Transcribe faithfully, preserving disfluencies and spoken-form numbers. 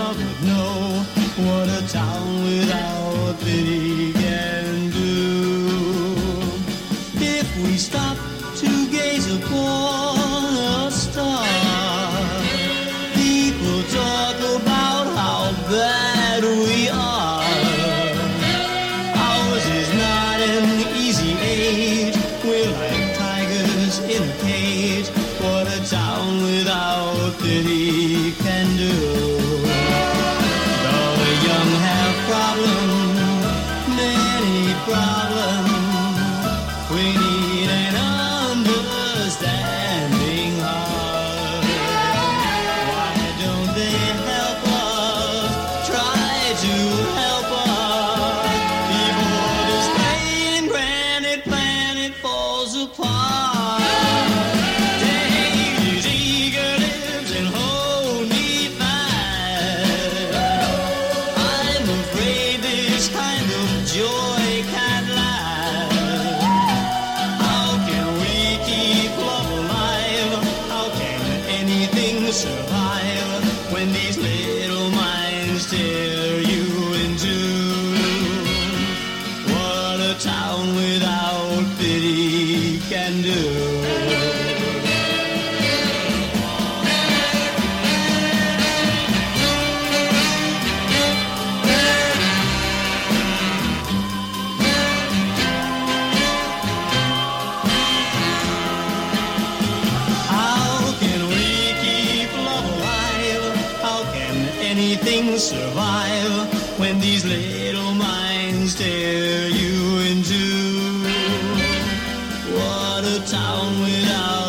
love would know what a town without pity can do. If we stop to gaze upon a star, people talk about how bad we are. Ours is not an easy age. We're like tigers in a cage. What a town without pity can do. Though the young have problems, many problems, we need an understanding heart. Why don't they help us? Try to help us before this plain granite planet falls apart. Daisy's eager lips and hold me fast. I'm afraid this kind of joy can't last. How can we keep love alive? How can anything survive when these little minds tear you in two? What a town without pity can do. How can we keep love alive? How can anything survive when these little minds tear you in two? What a town without